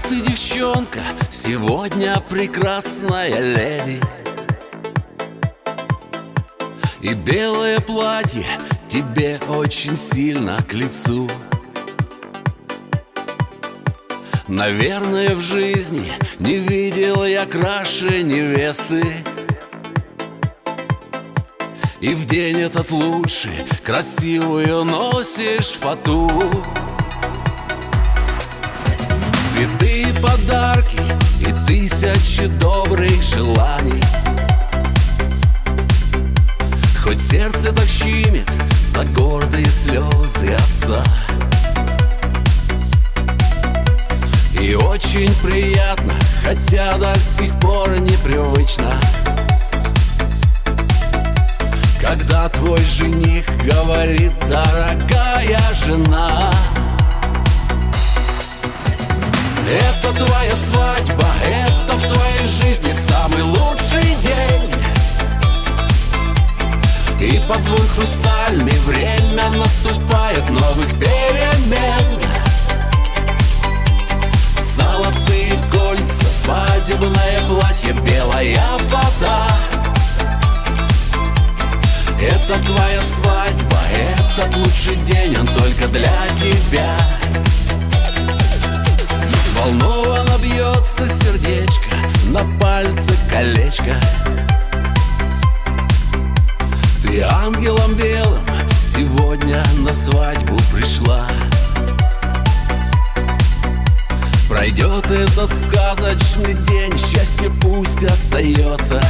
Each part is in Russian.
ты, девчонка, сегодня прекрасная леди. И белое платье тебе очень сильно к лицу. Наверное, в жизни не видел я краше невесты. И в день этот лучший красивую носишь фату. Цветы и подарки и тысячи добрых желаний. Хоть сердце так щемит за гордые слезы отца. И очень приятно, хотя до сих пор непривычно, когда твой жених говорит: дорогая жена. Это твоя свадьба, это в твоей жизни самый лучший день. И под звон хрустальный время наступает новых перемен. Золотые кольца, свадебное платье, белая фата. Это твоя свадьба, этот лучший день, он только для тебя. Взволнованно бьется сердечко, на пальце колечко. Ты ангелом белым сегодня на свадьбу пришла. Пройдет этот сказочный день, счастье пусть остается.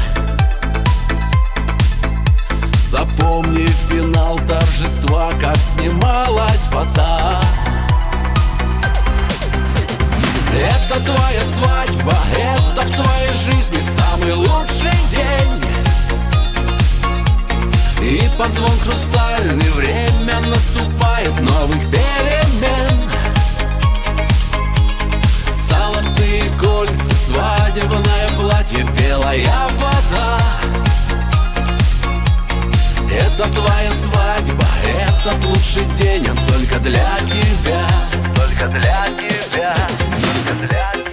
Запомни финал торжества, как снималась фата. Это твоя свадьба, это в твоей жизни самый лучший день. И под звон хрустальный время наступает новых перемен. Золотые кольца, свадебное платье, белая фата. Это твоя свадьба, этот лучший день, он только для тебя. Только для тебя, только для тебя.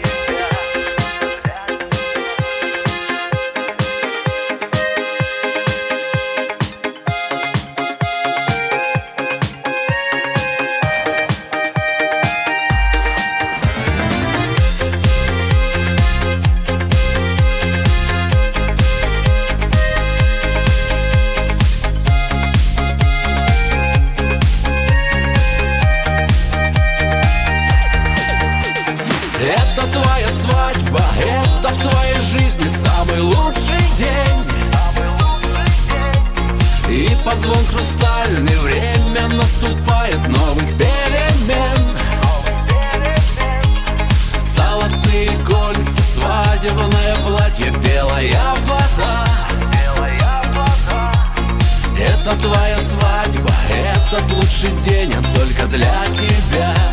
Это твоя свадьба, это в твоей жизни самый лучший день. И под звон хрустальный время наступает новых перемен. Золотые кольца, свадебное платье, белая фата. Это твоя свадьба, этот лучший день, он только для тебя.